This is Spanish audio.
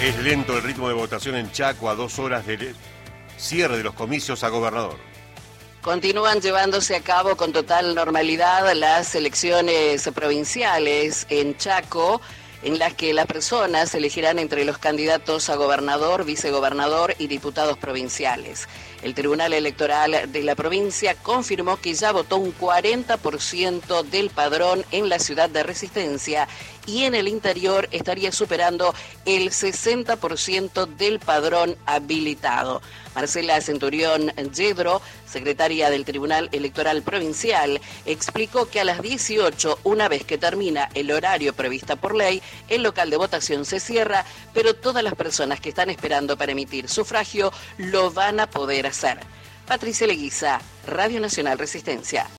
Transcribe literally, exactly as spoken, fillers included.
Es lento el ritmo de votación en Chaco a dos horas del cierre de los comicios a gobernador. Continúan llevándose a cabo con total normalidad las elecciones provinciales en Chaco, en las que las personas elegirán entre los candidatos a gobernador, vicegobernador y diputados provinciales. El Tribunal Electoral de la provincia confirmó que ya votó un cuarenta por ciento del padrón en la ciudad de Resistencia y en el interior estaría superando el sesenta por ciento del padrón habilitado. Marcela Centurión Yedro, secretaria del Tribunal Electoral Provincial, explicó que a las dieciocho, una vez que termina el horario previsto por ley, el local de votación se cierra, pero todas las personas que están esperando para emitir sufragio lo van a poder hacer. Patricia Leguiza, Radio Nacional Resistencia.